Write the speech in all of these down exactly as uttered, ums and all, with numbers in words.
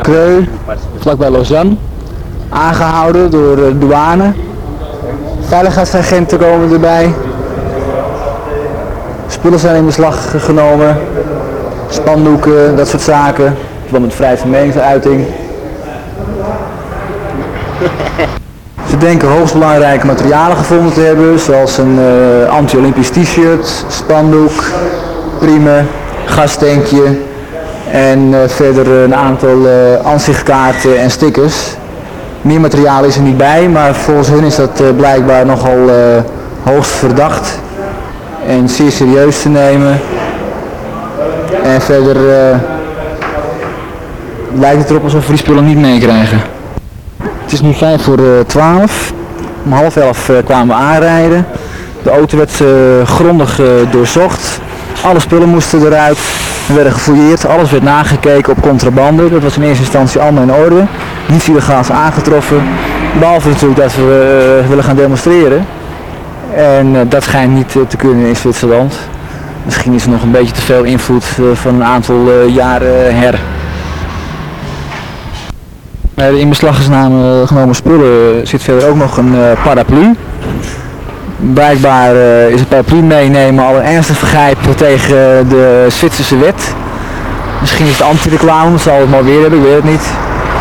Creux, vlakbij Lausanne. Aangehouden door de douane. Veiligheidsagenten komen erbij. Spullen zijn in beslag genomen. Spandoeken, dat soort zaken. Verband met vrijheid van meningsuiting. Ze denken hoogst belangrijke materialen gevonden te hebben, zoals een uh, anti-Olympisch t-shirt, spandoek, priemen, gastankje en uh, verder een aantal uh, ansichtkaarten en stickers. Meer materiaal is er niet bij, maar volgens hun is dat uh, blijkbaar nogal uh, hoogst verdacht en zeer serieus te nemen. En verder uh, lijkt het erop alsof we die spullen niet meekrijgen. Het is nu vijf voor twaalf. Om half elf uh, kwamen we aanrijden. De auto werd uh, grondig uh, doorzocht. Alle spullen moesten eruit. We werden gefouilleerd. Alles werd nagekeken op contrabande. Dat was in eerste instantie allemaal in orde. Niets illegaals aangetroffen. Behalve natuurlijk dat we uh, willen gaan demonstreren. En uh, dat schijnt niet uh, te kunnen in Zwitserland. Misschien is er nog een beetje te veel invloed uh, van een aantal uh, jaren her. Bij de in beslag genomen spullen zit verder ook nog een uh, paraplu. Blijkbaar uh, is het paraplu meenemen al een ernstig vergrijp tegen de Zwitserse wet. Misschien is het anti-reclame, zal het maar weer hebben, ik weet het niet.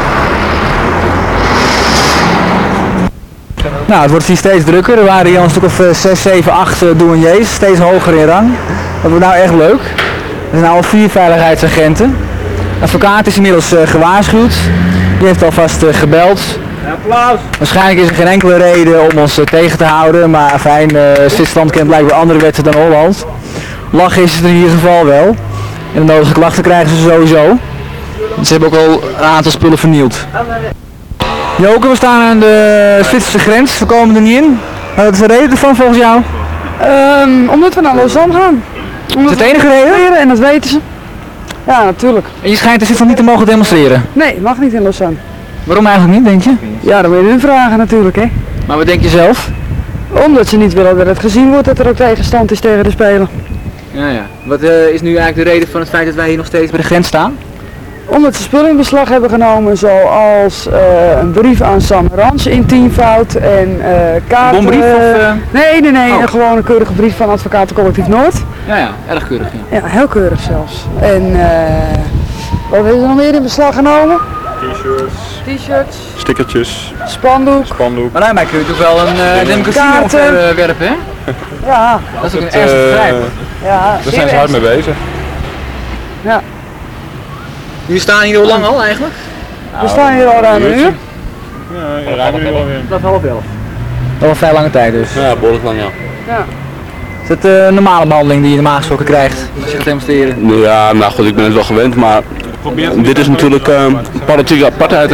Nou, het wordt hier steeds drukker. Er waren hier een stuk of zes, zeven, acht douaniers, steeds hoger in rang. Dat wordt nou echt leuk. Er zijn al vier veiligheidsagenten. De advocaat is inmiddels uh, gewaarschuwd. Die heeft alvast uh, gebeld. Applaus! Waarschijnlijk is er geen enkele reden om ons uh, tegen te houden, maar fijn, uh, Zwitserland kent blijkbaar andere wetten dan Holland. Lachen is het in ieder geval wel. En de nodige klachten krijgen ze sowieso. Ze hebben ook al een aantal spullen vernield. Joke, we staan aan de Zwitserse grens, we komen er niet in. Wat is de reden ervan volgens jou? Um, omdat we naar Lausanne gaan. Omdat is het enige reden? En dat weten ze. Ja, natuurlijk. En je schijnt in Zwitserland niet te mogen demonstreren? Nee, mag niet in Lausanne. Waarom eigenlijk niet, denk je? Ja, dan moet je hun vragen natuurlijk, hè. Maar wat denk je zelf? Omdat ze niet willen dat het gezien wordt dat er ook tegenstand is tegen de Spelen. Ja, ja. Wat uh, is nu eigenlijk de reden van het feit dat wij hier nog steeds bij de grens staan? Omdat ze spullen in beslag hebben genomen, zoals uh, een brief aan Sam Rans in tienvoud en uh, kaarten. Een bombrief of? Uh... Nee, nee, nee, oh. een gewone keurige brief van Advocatencollectief Noord. Ja, ja, erg keurig. Ja, ja heel keurig zelfs. En uh, wat is er nog meer in beslag genomen? T-shirts. T-shirts. Stickertjes. Spandoek. Spandoek. Maar daarmee kun je toch wel een uh, democratie ontwerpen, hè? Ja. Dat is ook een het, ernstig uh, begrijp. Ja, daar zijn ze hard mee bezig. Ja. Jullie staan hier hoe lang al eigenlijk? We staan hier al ruim een uur. Ja, ruim een uur alweer. Dat is half elf. Dat was een vrij lange tijd dus. Ja, behoorlijk lang ja. Ja. Is het uh, een normale behandeling die je normaal gesproken krijgt als je gaat demonstreren? Ja, nou goed, ik ben het wel gewend, maar dit is natuurlijk uh, politieke apartheid, hè?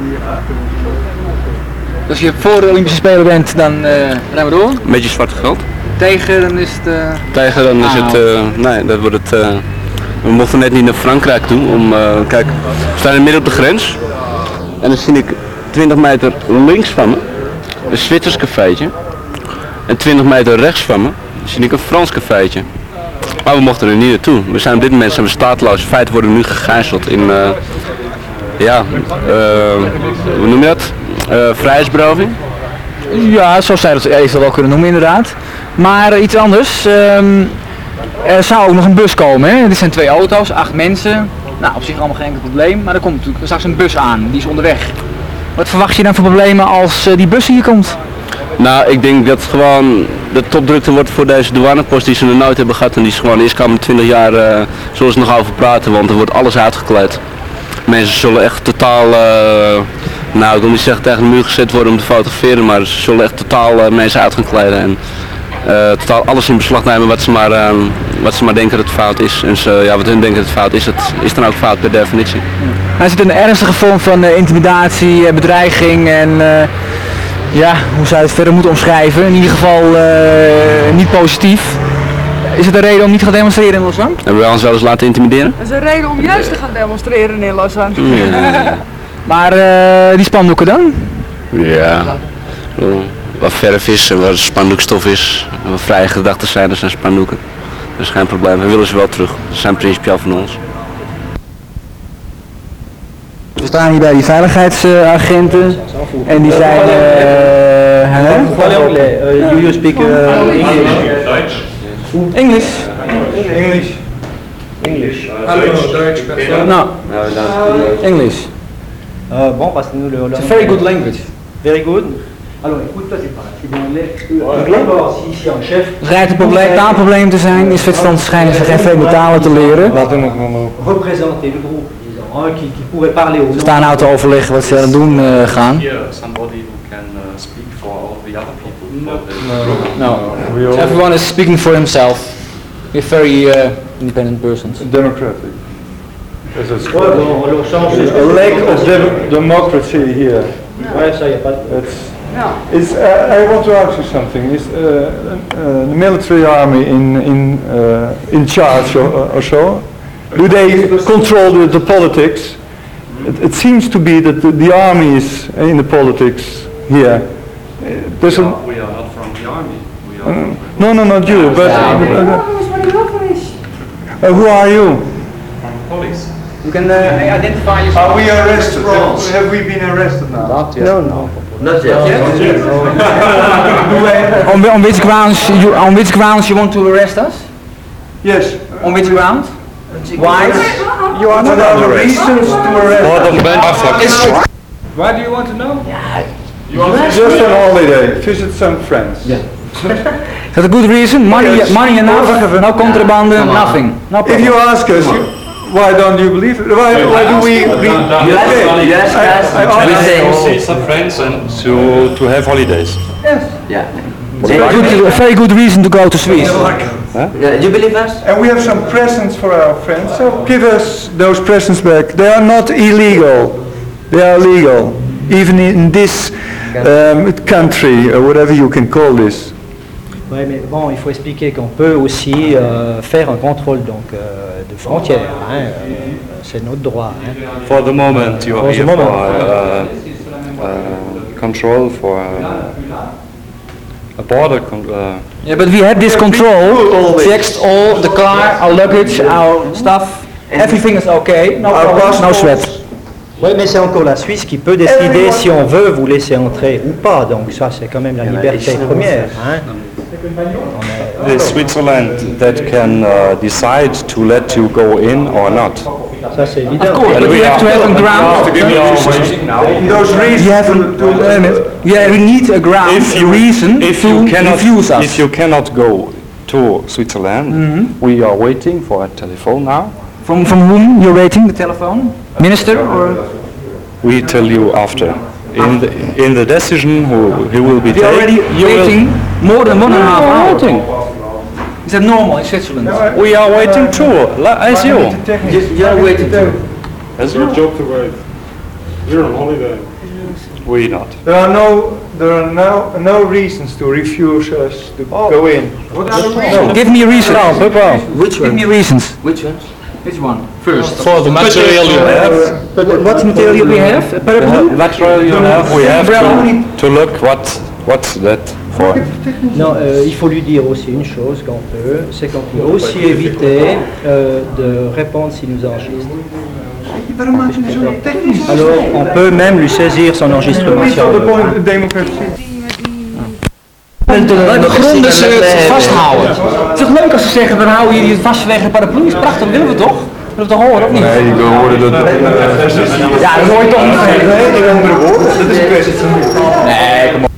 Als je voor de Olympische Spelen bent, dan uh, rijden we door. Een beetje zwart geld. Tegen, dan is het... Uh... Tegen, dan is het... Uh, nee, dat wordt het... Uh, we mochten net niet naar Frankrijk toe. Om, uh, kijk, we staan in het midden op de grens. En dan zie ik twintig meter links van me een Zwitsers cafeetje. En twintig meter rechts van me zie ik een Frans cafeetje. Maar we mochten er niet naartoe. We zijn op dit moment zijn we staatloos. In feite worden we nu gegijzeld in... Uh, ja, uh, hoe noem je dat? Uh, vrijheidsberoving. Ja, zo zou je dat wel kunnen noemen inderdaad. Maar uh, iets anders. Um, er zou ook nog een bus komen. Hè? Dit zijn twee auto's, acht mensen. Nou, op zich allemaal geen enkel probleem. Maar er komt natuurlijk straks een bus aan. Die is onderweg. Wat verwacht je dan voor problemen als uh, die bus hier komt? Nou, ik denk dat gewoon de topdrukte wordt voor deze douanepost die ze nog nooit hebben gehad. En die is gewoon eerst komende twintig jaar uh, zullen ze nog over praten. Want er wordt alles uitgekleed. Mensen zullen echt totaal... Uh, Nou, ik wil niet zeggen tegen de muur gezet worden om te fotograferen, maar ze zullen echt totaal uh, mensen uit gaan kleden en uh, totaal alles in beslag nemen wat ze maar, uh, wat ze maar denken dat het fout is. En ze, ja, wat hun denken dat het fout is, dat is dan ook fout per definitie. Er zit een ernstige vorm van uh, intimidatie, uh, bedreiging en uh, ja, hoe zou je het verder moeten omschrijven? In ieder geval uh, niet positief. Is het een reden om niet te gaan demonstreren in Lausanne? Hebben wij ons wel eens laten intimideren? Dat is een reden om juist te gaan demonstreren in Lausanne. Ja. Maar uh, die spandoeken dan? Ja, wat verf is en wat spandoekstof is, en wat vrije gedachten zijn, dat zijn spandoeken. Dat is geen probleem, we willen ze wel terug. Ze zijn principieel van ons. we staan hier bij die veiligheidsagenten en die zijn... Uh, hè? Do you speak uh, English? English. English. English. No. English. Euh, bon, passe-nous le... It's a very good language. Very good. Alors, écoute-toi, c'est pas c'est dans l'anglais. D'abord, si ici un chef... Het rijdt een probleem, taalprobleem te zijn, in Zwitserland schijnen ze geen vreemde talen te leren. Représenter le groupe, disons, un qui, qui pourrait parler au Ze staan nou te overleggen wat ze aan het doen uh, gaan. Somebody who can uh, speak for all the other people. For the No, no. Everyone is speaking for himself. We're very uh, independent persons. Democratic. As it's Ouais, bon, on le change. a lack of de- democracy here. Ouais, ça, y a pas de... It's, it's, uh, I want to ask you something. Is uh, uh, the military army in in uh, in charge or, or so? Do they control the, the politics? It, it seems to be that the, the army is in the politics here. Uh, There's we, a, are, we are not from the army. We are uh, no, no, not you. But uh, uh, who are you? from police. You can uh, identify yourself. Are we arrested? Have, have we been arrested now? No, no. Not yet. On, on which grounds you on which grounds you want to arrest us? Yes. On which ground? Why? You are not the reasons to arrest. Why do you want to know? Just on holiday. Visit some friends. Is that a good reason? Money, Yes. money enough? No contrabande, nothing. No If problem. you ask us, you, why don't you believe it? Why, why do we? we okay. You ask I- us, I we ask- say, To see some friends and to, to have holidays. yeah. Very good, a very good reason to go to Swiss. Yeah, you believe us? And we have some presents for our friends. So give us those presents back. They are not illegal. They are legal, even in this um, country or whatever you can call this. Ouais, mais bon, il faut expliquer qu'on peut aussi euh, faire un contrôle donc euh, de frontières. Hein, euh, c'est notre droit. Hein. For the moment, you For are the here moment. for uh, uh, control for uh, a border. Con uh, Yeah, but we had this control. Checked all the car, our luggage, our stuff. Everything is okay. No problem, no sweat. Oui, mais c'est encore la Suisse qui peut décider si on veut vous laisser entrer ou pas. Donc ça, c'est quand même la liberté première. Hein. It's Switzerland that can uh, decide to let you go in or not. Ça, c'est évident. Of course, but we have to have a ground. Those reasons We have to, to a, yeah, we need a ground, If a you, reason if to you cannot, refuse us. if you cannot go to Switzerland, we are waiting for a telephone now. From from whom you're waiting the telephone? Minister or? We tell you after. In the in the decision who he will be We're already taking. You will- waiting more than one and a half We are hour. waiting. Is that normal in Switzerland? We are waiting too, li- as you. You are waiting to. As you. job to wait. You're on holiday. We not. There are no, there are no, no reasons to refuse us to go in. Give me a reason. Which Give one? me reasons. Which one? Which one? First. For the material you have, What material we have? A paraplu? material you have, we have Umbrella. to, to look what what's that for. Non, euh, il faut lui dire aussi une chose qu'on peut, c'est qu'on peut aussi éviter euh, de répondre s'il nous enregistre. Alors, on peut même lui saisir son enregistrement That's si not on the veut. point of democracy. De, de grond dus uh, vasthouden. Het is toch leuk als ze zeggen, we houden jullie het vast vanwege de paraplu. Is prachtig, dat willen we toch? Willen we toch horen, of niet? Nee, we hoorden dat. Ja, dat hoor je toch niet. Nee, in andere woorden. Dat is een kwestie van. Nee, kom op.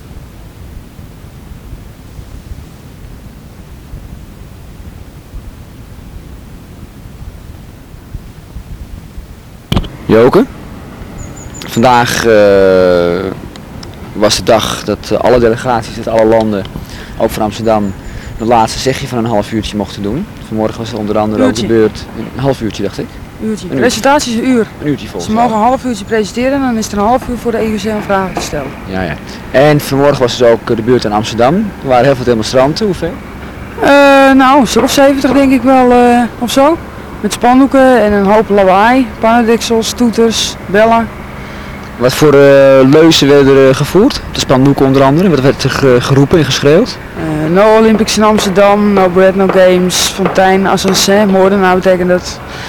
Joke, vandaag uh, was de dag dat uh, alle delegaties uit alle landen, ook van Amsterdam, het laatste zegje van een half uurtje mochten doen. Vanmorgen was er onder andere ook de Uurtje. beurt, een half uurtje dacht ik, Uurtje. Een uurtje. Presentatie is een uur. een uurtje Ze volgens mogen mij. een half uurtje presenteren en dan is er een half uur voor de E U C om vragen te stellen. Ja, ja. En vanmorgen was dus ook uh, de beurt in Amsterdam. Er waren heel veel demonstranten, hoeveel? Eh, nou, een stuk of zeventig denk ik wel, eh, of zo. Met spandoeken en een hoop lawaai, pannendeksels, toeters, bellen. Wat voor uh, leuzen werden er uh, gevoerd? De spandoeken onder andere, wat werd er ge- geroepen en geschreeuwd? Eh, no Olympics in Amsterdam, no bread, no games, Fontijn, Assancin, moordenaar betekent dat.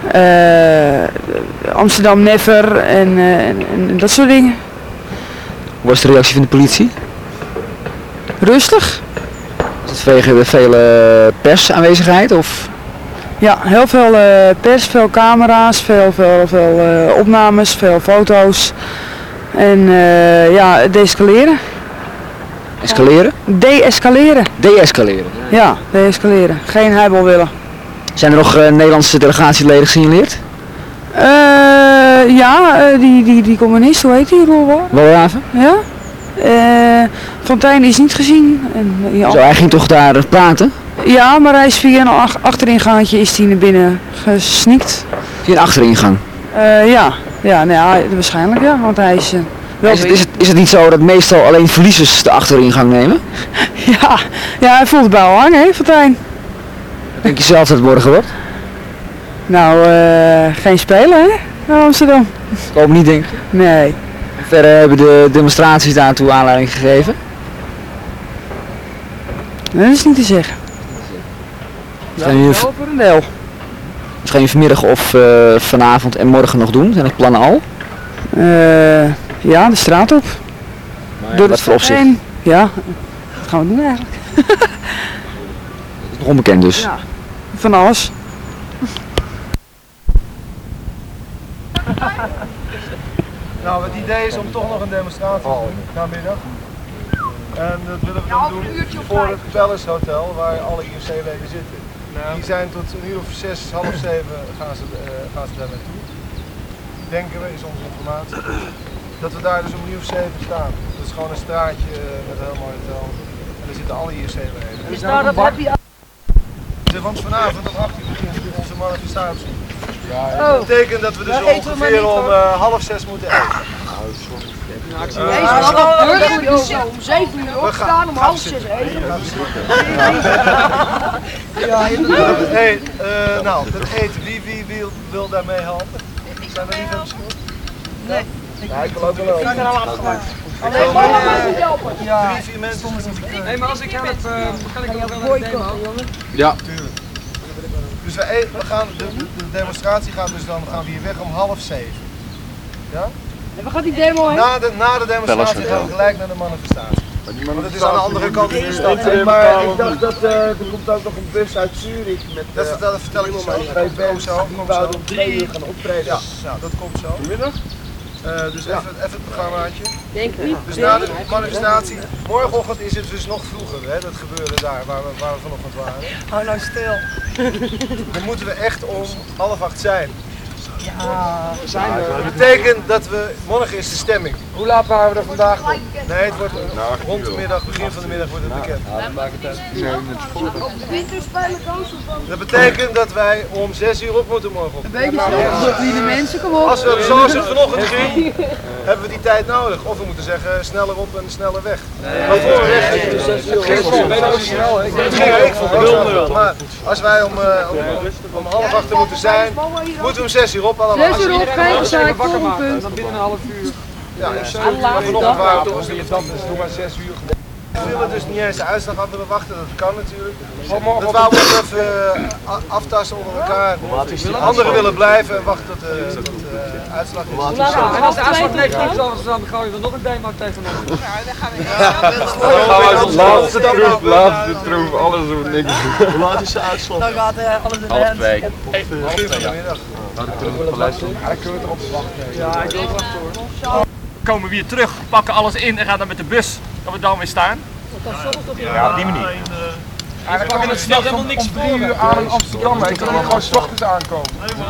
uh, Amsterdam Never en, uh, en, en dat soort dingen. Hoe was de reactie van de politie? Rustig. Was het vanwege de vele persaanwezigheid of? Ja, heel veel uh, pers, veel camera's, veel, veel, veel uh, opnames, veel foto's. En uh, ja, deescaleren. Escaleren? De-escaleren. De-escaleren? Ja, de-escaleren. Geen heibel willen. Zijn er nog uh, Nederlandse delegatieleden gesignaleerd? Uh, ja, uh, die, die, die communist, hoe heet die? Roel Walraven? Ja. Uh, Fontijn is niet gezien. En, ja. Zo, hij ging toch daar praten? Ja, maar hij is via een ach achteringaantje is hij naar binnen gesneakt. Via een achteringang? Uh, ja, ja, nou ja, waarschijnlijk ja, want hij is... Uh, wel is, het, is, het, is het niet zo dat meestal alleen verliezers de achteringang nemen? ja, ja, hij voelt het bij al hangen, hè, Fontijn. Denk je zelf dat het morgen wordt? Nou, uh, geen spelen, hè, in Amsterdam. Ik hoop niet, denk ik. Nee. Verder hebben de demonstraties daartoe aanleiding gegeven? Dat is niet te zeggen. Wat gaan jullie, voor een deel. wat gaan jullie vanmiddag of uh, vanavond en morgen nog doen? Zijn er plannen al? Uh, ja, de straat op. Maar Door wat voor opzicht? Heen. Ja, wat gaan we doen eigenlijk? Nog onbekend dus? Ja, van alles. Nou, het idee is om toch nog een demonstratie te doen, namiddag. En dat willen we dan doen voor het Palace Hotel, waar alle I O C-leden zitten. Die zijn tot een uur of zes, half zeven gaan ze, uh, gaan ze daar naartoe. Denken we, is onze informatie. Dat we daar dus om een uur of zeven staan. Dat is gewoon een straatje uh, met een heel mooi hotel. En daar zitten alle I O C-leden. Is nou dat happy? Want vanavond om acht uur begint onze manifestatie. Ja, oh. Dat betekent dat we dus ja, ongeveer om uh, half zes moeten eten. Nee, uh, om zeven uur opstaan, om half zes eten. Ja, inderdaad. Hey, uh, nou, dat eten, wie, wie wil, wil daarmee helpen? Zijn er liefhebbers voor? Nee. Ja, ik wil ook wel helpen. Ik ben al afgemaakt. Alleen maar ja. Drie, vier mensen. Nee, maar als ik help, uh, kan ik ook wel een demo? Ja. Tuurlijk. Dus we, e we gaan, de, de demonstratie gaat dus dan, gaan we hier weg om half zeven. Ja? En waar gaat die demo heen? Na de, na de demonstratie gaan we gelijk naar de manifestatie. Want het is aan de andere kant van de stad. Nee, maar ik dacht dat uh, er komt ook nog een bus uit Zurich met uh, dat vertel, dat vertel ik zo. Dat komt zo. Die wouden om twee uur gaan optreden. Ja, ja, dat komt zo. Vanmiddag? Uh, dus even, even het programmaatje. Denk niet. Dus na de manifestatie, morgenochtend is het dus nog vroeger, hè, dat gebeurde daar waar we, waar we vanochtend waren. Hou nou stil. Dan moeten we echt om half acht zijn. Ja, zijn we. Dat betekent dat we, morgen is de stemming. Hoe laat waren we er vandaag nog? Nee, het wordt uh, rond de middag, begin van de middag wordt het bekend. Dat betekent dat wij om zes uur op moeten morgen op. Een beetje zo, wie de mensen, kom op. Als we zoals het vanochtend ging, hebben we die tijd nodig. Of we moeten zeggen sneller op en sneller weg. Maar voor een weg ging het zes uur. Het ging ik vond het maar als wij om, uh, om, om half acht moeten zijn, moeten we om zes uur op allemaal. Zes uur op, geen zaak, punt. Dan binnen een half uur. Ja, ja, vanochtend waren we dus nog maar zes uur. We willen dus niet eens de uitslag af willen wachten, dat kan natuurlijk. Dat wou we even uh, aftasten onder elkaar. Anderen willen blijven en wachten tot de uh, uitslag is. Ja, en als de uitslag negatief is, dan gaan we nog een demo tegen ons. Laatste troef, laatste troef, alles hoe niks. Hoe laat is de uitslag? Dan gaat uh, alles in de Half twee. Begin van de middag. Hij kunnen erop wachten. Ja, ik wil wachten hoor. Komen we weer terug, pakken alles in en gaan dan met de bus dat we dan weer staan. Ja, op die manier. En we pakken het snel helemaal niks voor. Drie uur aan in Amsterdam, maar ik kan gewoon 's ochtends aankomen.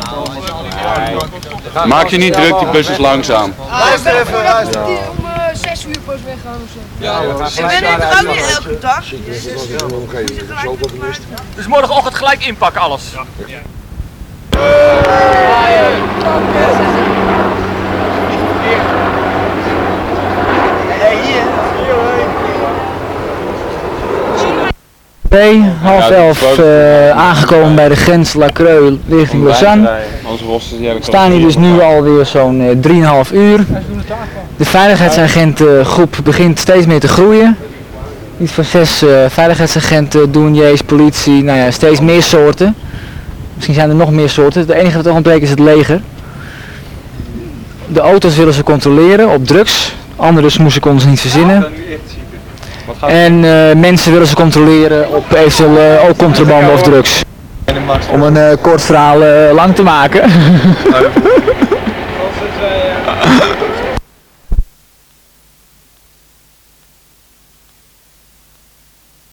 Maak je niet druk, die bus is langzaam. Luister even, luister. om zes uur pas weggaan of zo. Ja, ik ben er ook niet elke dag. Dus morgenochtend gelijk inpakken alles. Ja. Nee, half elf uh, aangekomen bij de grens La Creu richting Lausanne. We staan hier dus nu alweer zo'n uh, drieënhalf uur. De veiligheidsagentgroep begint steeds meer te groeien. Iets van zes uh, veiligheidsagenten, douaniers, politie, nou ja, steeds meer soorten. Misschien zijn er nog meer soorten. Het enige wat er ontbreekt is het leger. De auto's willen ze controleren op drugs. Andere smoesen konden ze niet verzinnen. En uh, mensen willen ze controleren op eventueel uh, ook contrabande of drugs. Om een uh, kort verhaal uh, lang te maken.